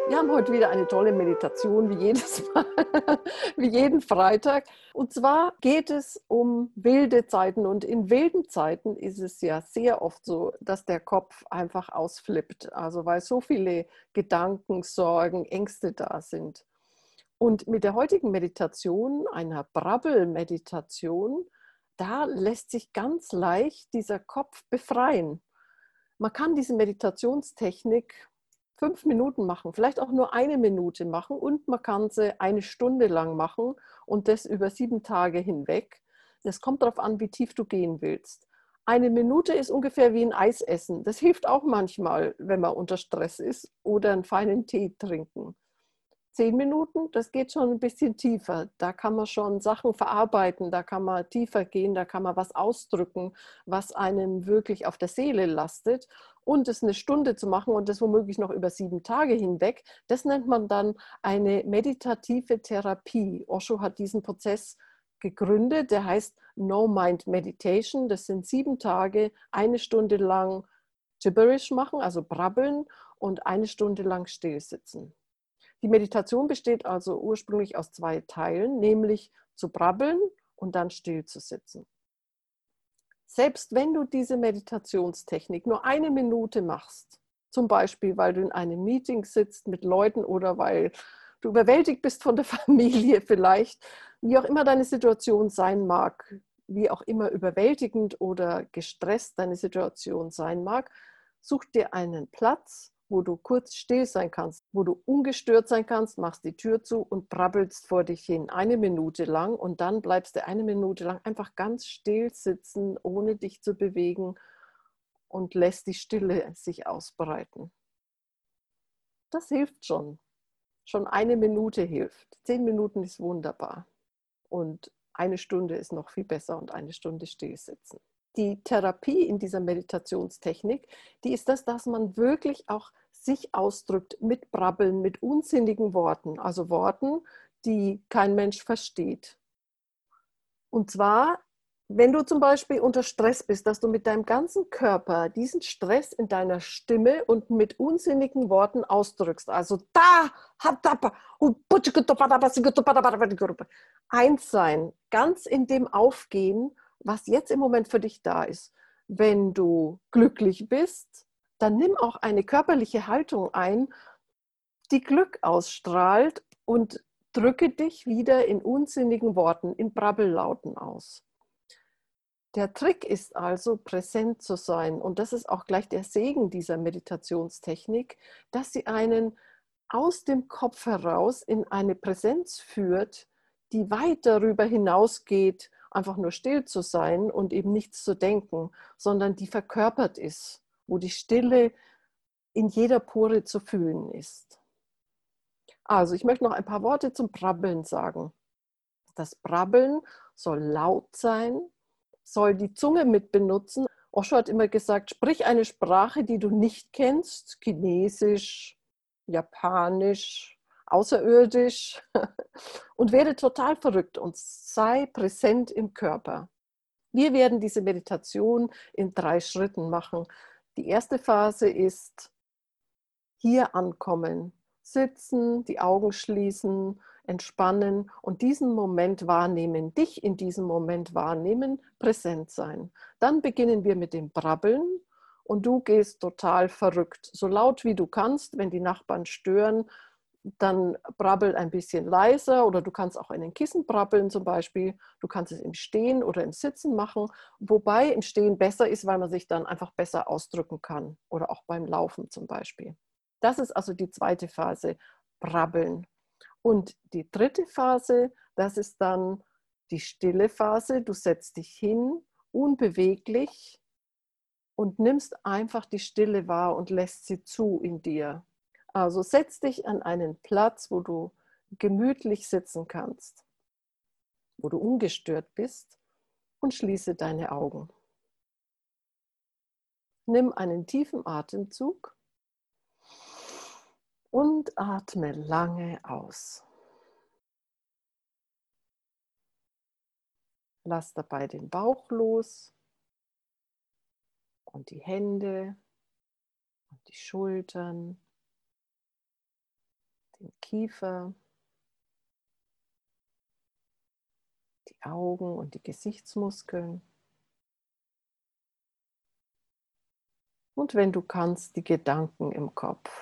Wir haben heute wieder eine tolle Meditation, wie jedes Mal, wie jeden Freitag. Und zwar geht es um wilde Zeiten. Und in wilden Zeiten ist es ja sehr oft so, dass der Kopf einfach ausflippt. Also weil so viele Gedanken, Sorgen, Ängste da sind. Und mit der heutigen Meditation, einer Brabbel-Meditation, da lässt sich ganz leicht dieser Kopf befreien. Man kann diese Meditationstechnik 5 Minuten machen, vielleicht auch nur 1 Minute machen und man kann sie 1 Stunde lang machen und das über 7 Tage hinweg. Das kommt darauf an, wie tief du gehen willst. 1 Minute ist ungefähr wie ein Eis essen. Das hilft auch manchmal, wenn man unter Stress ist oder einen feinen Tee trinken. 10 Minuten, das geht schon ein bisschen tiefer. Da kann man schon Sachen verarbeiten, da kann man tiefer gehen, da kann man was ausdrücken, was einem wirklich auf der Seele lastet. Und es 1 Stunde zu machen und das womöglich noch über 7 Tage hinweg, das nennt man dann eine meditative Therapie. Osho hat diesen Prozess gegründet, der heißt No Mind Meditation. Das sind 7 Tage, 1 Stunde lang Gibberish machen, also brabbeln und 1 Stunde lang stillsitzen. Die Meditation besteht also ursprünglich aus 2 Teilen, nämlich zu brabbeln und dann still zu sitzen. Selbst wenn du diese Meditationstechnik nur 1 Minute machst, zum Beispiel, weil du in einem Meeting sitzt mit Leuten oder weil du überwältigt bist von der Familie vielleicht, wie auch immer deine Situation sein mag, wie auch immer überwältigend oder gestresst deine Situation sein mag, such dir einen Platz, wo du kurz still sein kannst, wo du ungestört sein kannst, machst die Tür zu und brabbelst vor dich hin, 1 Minute lang und dann bleibst du 1 Minute lang einfach ganz still sitzen, ohne dich zu bewegen und lässt die Stille sich ausbreiten. Das hilft schon. Schon 1 Minute hilft. 10 Minuten ist wunderbar. Und 1 Stunde ist noch viel besser und 1 Stunde still sitzen. Die Therapie in dieser Meditationstechnik, die ist das, dass man wirklich auch sich ausdrückt mit Brabbeln, mit unsinnigen Worten, also Worten, die kein Mensch versteht. Und zwar, wenn du zum Beispiel unter Stress bist, dass du mit deinem ganzen Körper diesen Stress in deiner Stimme und mit unsinnigen Worten ausdrückst. Also da, eins sein, ganz in dem Aufgehen, was jetzt im Moment für dich da ist. Wenn du glücklich bist, dann nimm auch eine körperliche Haltung ein, die Glück ausstrahlt und drücke dich wieder in unsinnigen Worten, in Brabbellauten aus. Der Trick ist also, präsent zu sein. Und das ist auch gleich der Segen dieser Meditationstechnik, dass sie einen aus dem Kopf heraus in eine Präsenz führt, die weit darüber hinausgeht, einfach nur still zu sein und eben nichts zu denken, sondern die verkörpert ist, wo die Stille in jeder Pore zu fühlen ist. Also, ich möchte noch ein paar Worte zum Brabbeln sagen. Das Brabbeln soll laut sein, soll die Zunge mit benutzen. Osho hat immer gesagt, sprich eine Sprache, die du nicht kennst, Chinesisch, Japanisch, Außerirdisch und werde total verrückt und sei präsent im Körper. Wir werden diese Meditation in 3 Schritten machen. Die erste Phase ist hier ankommen, sitzen, die Augen schließen, entspannen und diesen Moment wahrnehmen, dich in diesem Moment wahrnehmen, präsent sein. Dann beginnen wir mit dem Brabbeln und du gehst total verrückt, so laut wie du kannst. Wenn die Nachbarn stören, dann brabbel ein bisschen leiser oder du kannst auch in den Kissen brabbeln zum Beispiel. Du kannst es im Stehen oder im Sitzen machen, wobei im Stehen besser ist, weil man sich dann einfach besser ausdrücken kann oder auch beim Laufen zum Beispiel. Das ist also die zweite Phase, Brabbeln. Und die dritte Phase, das ist dann die stille Phase. Du setzt dich hin, unbeweglich und nimmst einfach die Stille wahr und lässt sie zu in dir. Also setz dich an einen Platz, wo du gemütlich sitzen kannst, wo du ungestört bist und schließe deine Augen. Nimm einen tiefen Atemzug und atme lange aus. Lass dabei den Bauch los und die Hände und die Schultern den Kiefer, die Augen und die Gesichtsmuskeln. Und wenn du kannst, die Gedanken im Kopf.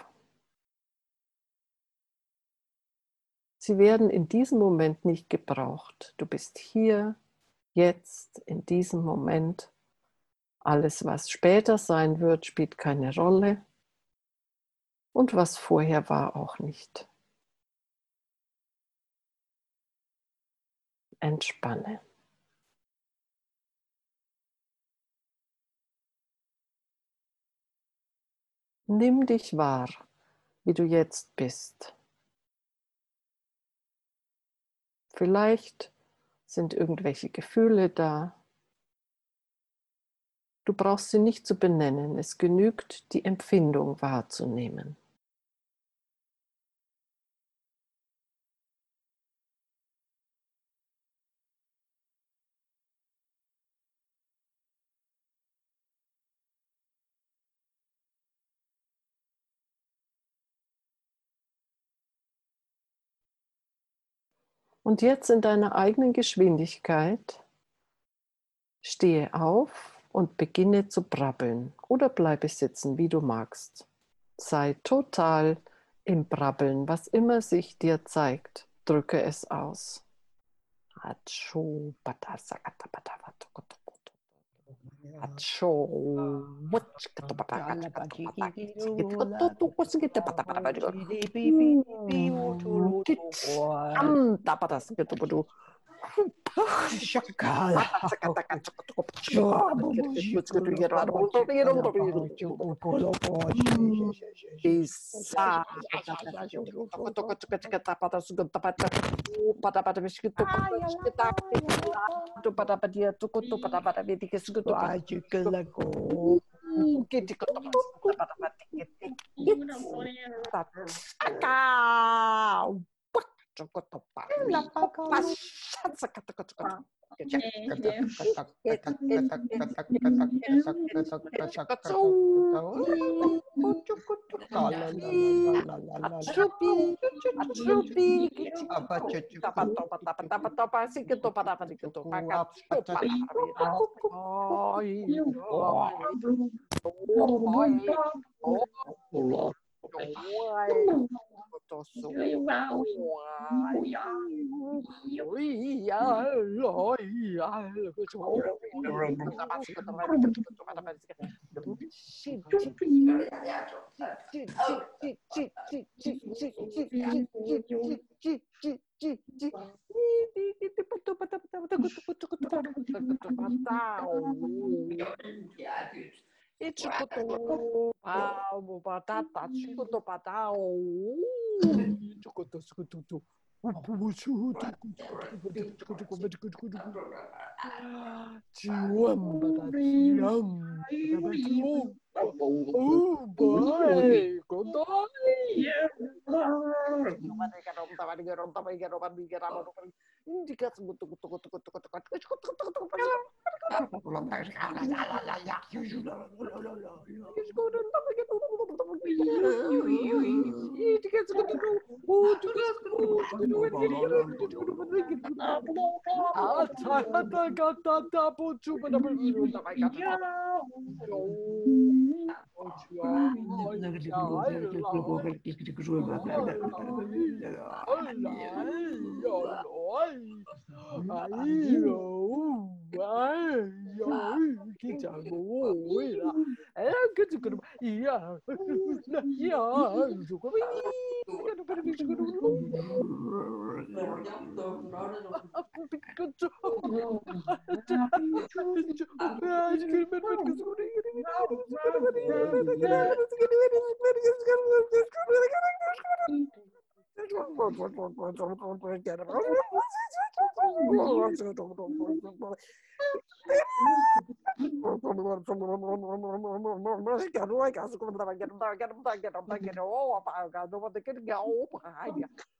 Sie werden in diesem Moment nicht gebraucht. Du bist hier, jetzt, in diesem Moment. Alles, was später sein wird, spielt keine Rolle. Und was vorher war, auch nicht. Entspanne. Nimm dich wahr, wie du jetzt bist. Vielleicht sind irgendwelche Gefühle da. Du brauchst sie nicht zu benennen. Es genügt, die Empfindung wahrzunehmen. Und jetzt in deiner eigenen Geschwindigkeit stehe auf und beginne zu brabbeln oder bleibe sitzen, wie du magst. Sei total im Brabbeln, was immer sich dir zeigt, drücke es aus. Atschu, bata, sakata, bata, bata, koto, koto. Atschu, wutschkata, bata, kata, kata, bata, kitsikit, koto, tu, kusikit, bata, bata, bata, bata. Anta, bata, sikit, bata.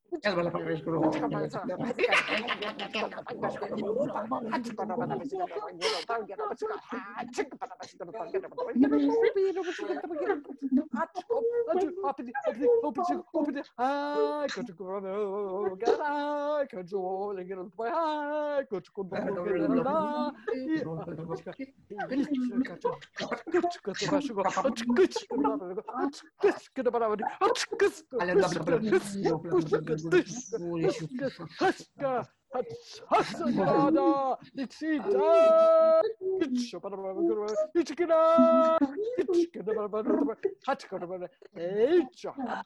Hasagada, Ichita, Ichikana, Ichikana,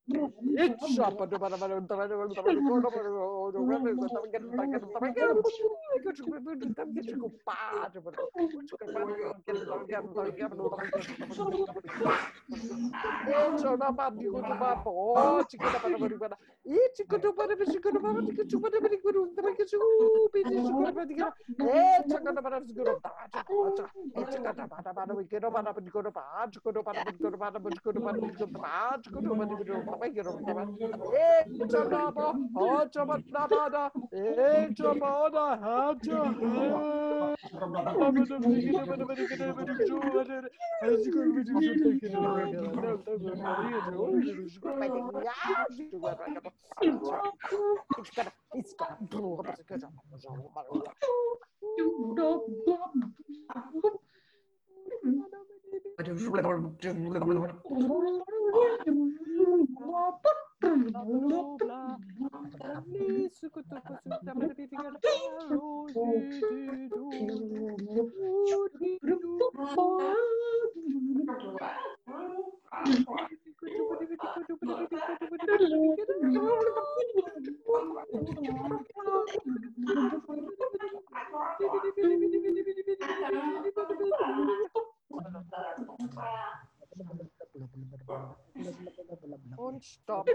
und stopp.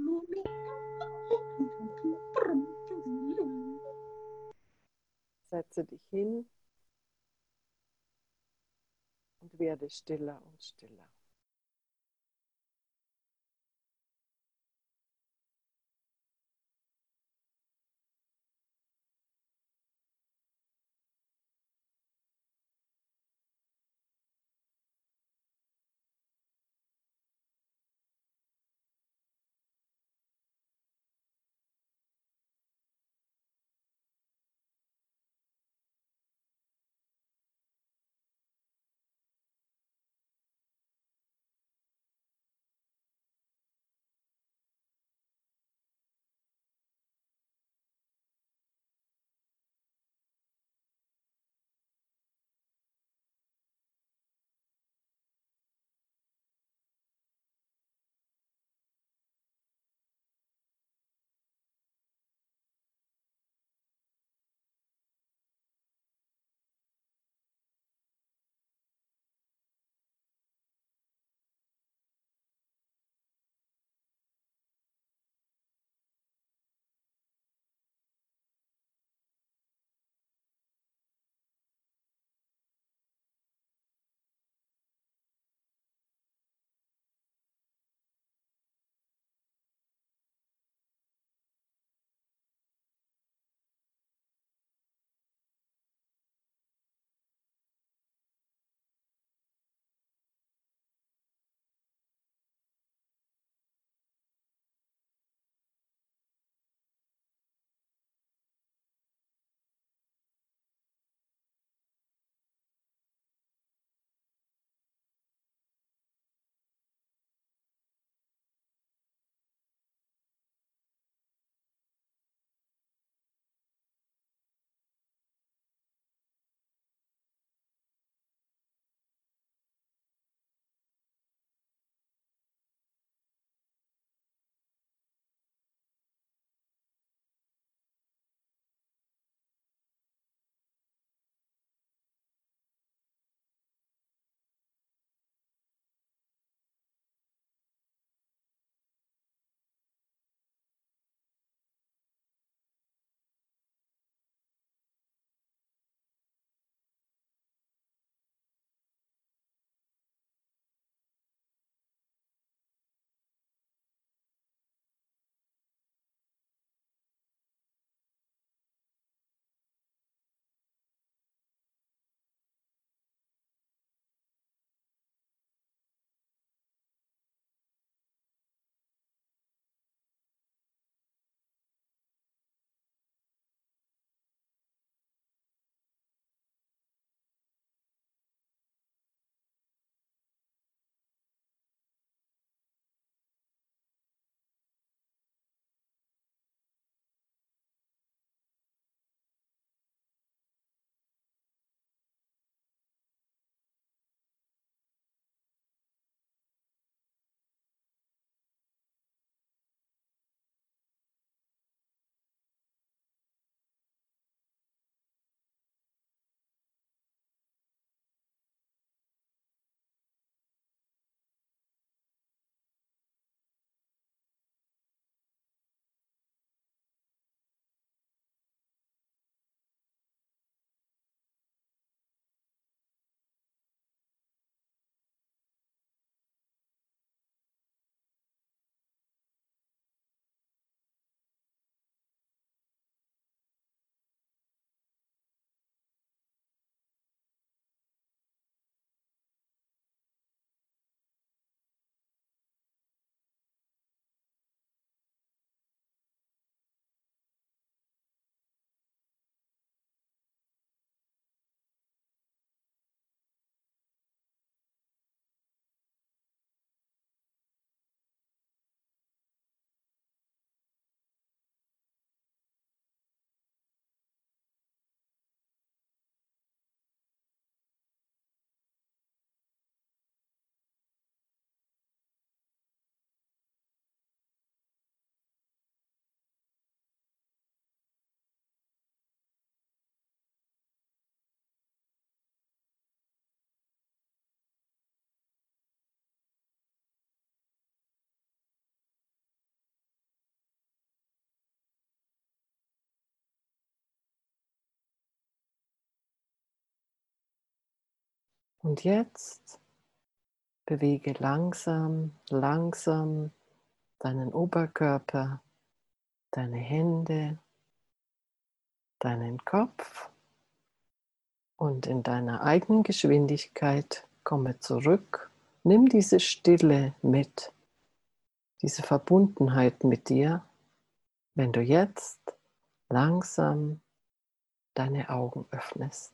Setze dich hin und werde stiller und stiller. Und jetzt bewege langsam, langsam deinen Oberkörper, deine Hände, deinen Kopf und in deiner eigenen Geschwindigkeit komme zurück. Nimm diese Stille mit, diese Verbundenheit mit dir, wenn du jetzt langsam deine Augen öffnest.